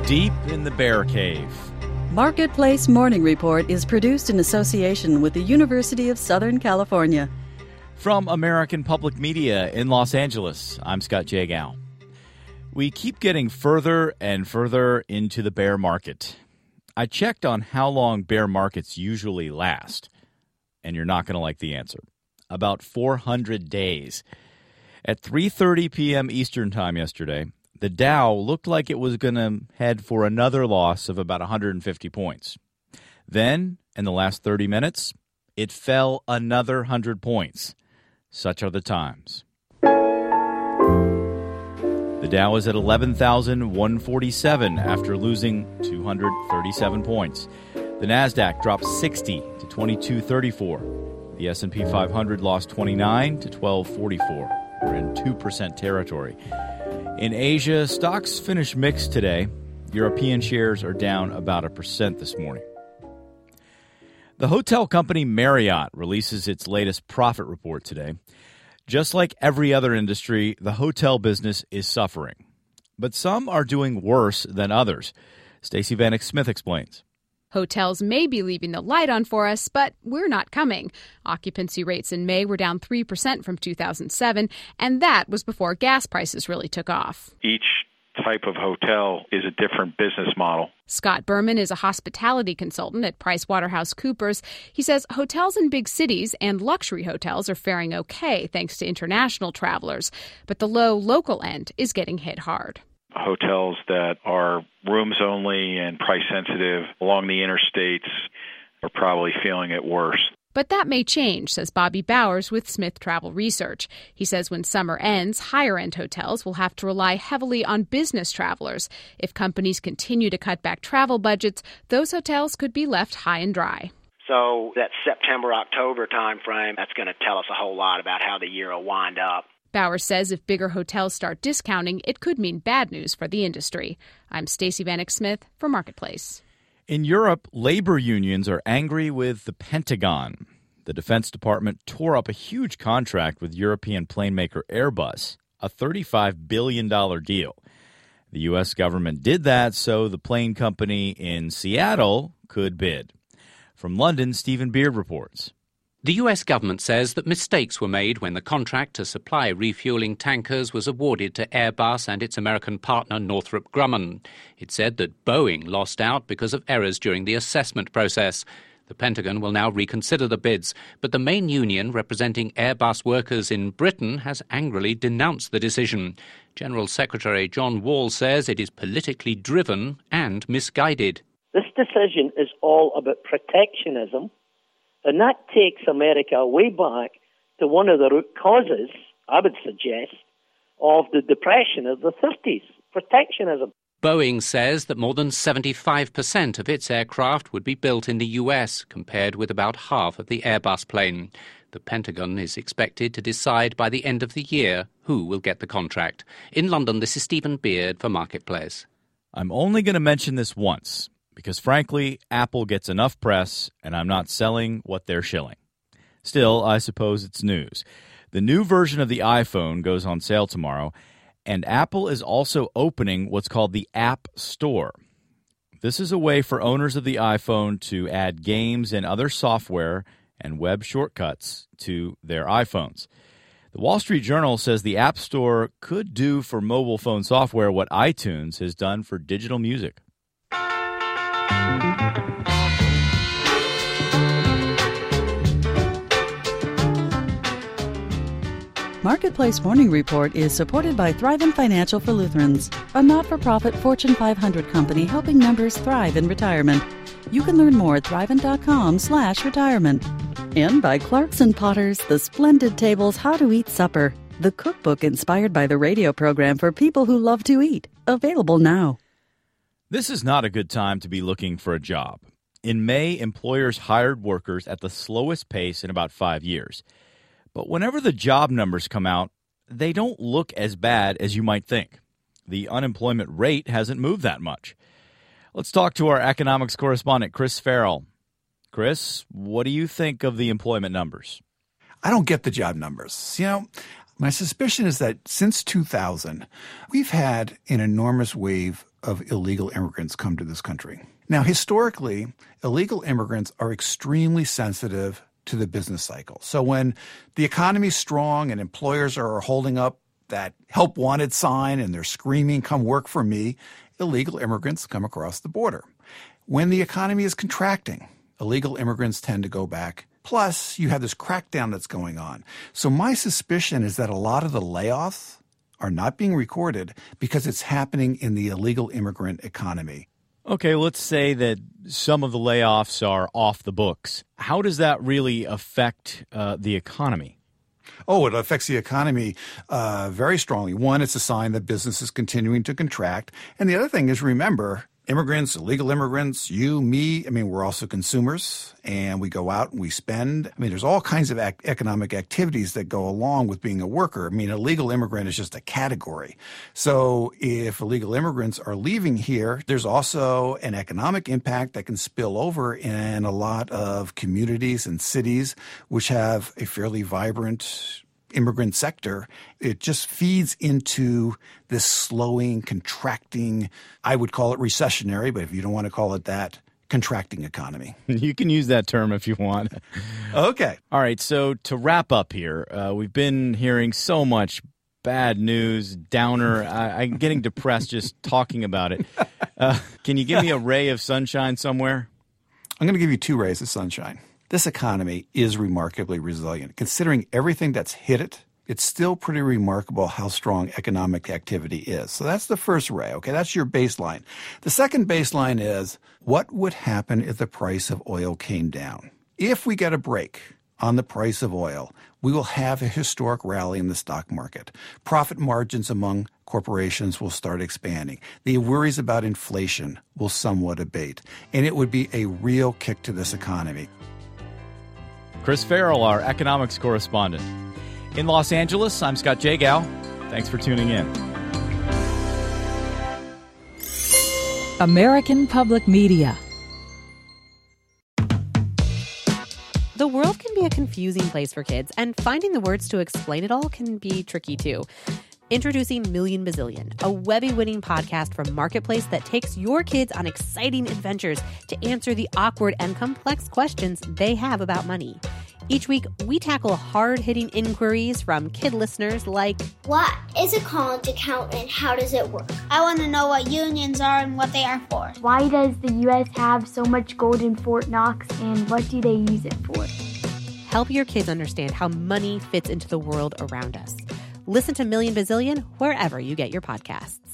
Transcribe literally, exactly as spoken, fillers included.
deep in the bear cave. Marketplace Morning Report is produced in association with the University of Southern California. From American Public Media in Los Angeles, I'm Scott Jagow. We keep getting further and further into the bear market. I checked on how long bear markets usually last, and you're not going to like the answer. About four hundred days. At three thirty p.m. Eastern Time yesterday, the Dow looked like it was going to head for another loss of about one hundred fifty points. Then, in the last thirty minutes, it fell another one hundred points. Such are the times. The Dow is at eleven thousand one hundred forty-seven after losing two hundred thirty-seven points. The Nasdaq dropped sixty to twenty-two thirty-four. The S and P five hundred lost twenty-nine to twelve forty-four. We're in two percent territory. In Asia, stocks finished mixed today. European shares are down about a percent this morning. The hotel company Marriott releases its latest profit report today. Just like every other industry, the hotel business is suffering. But some are doing worse than others. Stacey Vanek Smith explains. Hotels may be leaving the light on for us, but we're not coming. Occupancy rates in May were down three percent from two thousand seven, and that was before gas prices really took off. Each type of hotel is a different business model. Scott Berman is a hospitality consultant at PricewaterhouseCoopers. He says hotels in big cities and luxury hotels are faring okay thanks to international travelers, but the low local end is getting hit hard. Hotels that are rooms only and price sensitive along the interstates are probably feeling it worse. But that may change, says Bobby Bowers with Smith Travel Research. He says when summer ends, higher-end hotels will have to rely heavily on business travelers. If companies continue to cut back travel budgets, those hotels could be left high and dry. So that September-October timeframe, that's going to tell us a whole lot about how the year will wind up. Bowers says if bigger hotels start discounting, it could mean bad news for the industry. I'm Stacey Vanek Smith for Marketplace. In Europe, labor unions are angry with the Pentagon. The Defense Department tore up a huge contract with European plane maker Airbus, a thirty-five billion dollars deal. The U S government did that so the plane company in Seattle could bid. From London, Stephen Beard reports. The U S government says that mistakes were made when the contract to supply refueling tankers was awarded to Airbus and its American partner Northrop Grumman. It said that Boeing lost out because of errors during the assessment process. The Pentagon will now reconsider the bids, but the main union representing Airbus workers in Britain has angrily denounced the decision. General Secretary John Wall says it is politically driven and misguided. This decision is all about protectionism. And that takes America way back to one of the root causes, I would suggest, of the Depression of the fifties, protectionism. Boeing says that more than seventy-five percent of its aircraft would be built in the U S, compared with about half of the Airbus plane. The Pentagon is expected to decide by the end of the year who will get the contract. In London, this is Stephen Beard for Marketplace. I'm only going to mention this once, because frankly, Apple gets enough press, and I'm not selling what they're shilling. Still, I suppose it's news. The new version of the iPhone goes on sale tomorrow, and Apple is also opening what's called the App Store. This is a way for owners of the iPhone to add games and other software and web shortcuts to their iPhones. The Wall Street Journal says the App Store could do for mobile phone software what iTunes has done for digital music. Marketplace Morning Report is supported by Thrivent Financial for Lutherans, a not-for-profit Fortune five hundred company helping members thrive in retirement. You can learn more at thrivent.com slash retirement. And by Clark's and Potter's The Splendid Tables How to Eat Supper, the cookbook inspired by the radio program for people who love to eat. Available now. This is not a good time to be looking for a job. In May, employers hired workers at the slowest pace in about five years. But whenever the job numbers come out, they don't look as bad as you might think. The unemployment rate hasn't moved that much. Let's talk to our economics correspondent, Chris Farrell. Chris, what do you think of the employment numbers? I don't get the job numbers. You know, my suspicion is that since two thousand, we've had an enormous wave of illegal immigrants come to this country. Now, historically, illegal immigrants are extremely sensitive to the business cycle. So when the economy's strong and employers are holding up that help wanted sign and they're screaming, come work for me, illegal immigrants come across the border. When the economy is contracting, illegal immigrants tend to go back. Plus, you have this crackdown that's going on. So my suspicion is that a lot of the layoffs are not being recorded because it's happening in the illegal immigrant economy. Okay, let's say that some of the layoffs are off the books. How does that really affect uh, the economy? Oh, it affects the economy uh, very strongly. One, it's a sign that business is continuing to contract. And the other thing is, remember, immigrants, illegal immigrants, you, me, I mean, we're also consumers, and we go out and we spend. I mean, there's all kinds of ac- economic activities that go along with being a worker. I mean, a legal immigrant is just a category. So if illegal immigrants are leaving here, there's also an economic impact that can spill over in a lot of communities and cities which have a fairly vibrant immigrant sector. It just feeds into this slowing, contracting, I would call it recessionary, but if you don't want to call it that, contracting economy. You can use that term if you want. Okay. All right, so to wrap up here, uh, we've been hearing so much bad news, downer. I, I'm getting depressed just talking about it. Uh, can you give me a ray of sunshine somewhere? I'm going to give you two rays of sunshine. This economy is remarkably resilient. Considering everything that's hit it, it's still pretty remarkable how strong economic activity is. So that's the first ray, okay? That's your baseline. The second baseline is, what would happen if the price of oil came down? If we get a break on the price of oil, we will have a historic rally in the stock market. Profit margins among corporations will start expanding. The worries about inflation will somewhat abate. And it would be a real kick to this economy. Chris Farrell, our economics correspondent. In Los Angeles, I'm Scott Jagow. Thanks for tuning in. American Public Media. The world can be a confusing place for kids, and finding the words to explain it all can be tricky too. Introducing Million Bazillion, a Webby-winning podcast from Marketplace that takes your kids on exciting adventures to answer the awkward and complex questions they have about money. Each week, we tackle hard-hitting inquiries from kid listeners like, what is a college account and how does it work? I want to know what unions are and what they are for. Why does the U S have so much gold in Fort Knox and what do they use it for? Help your kids understand how money fits into the world around us. Listen to Million Bazillion wherever you get your podcasts.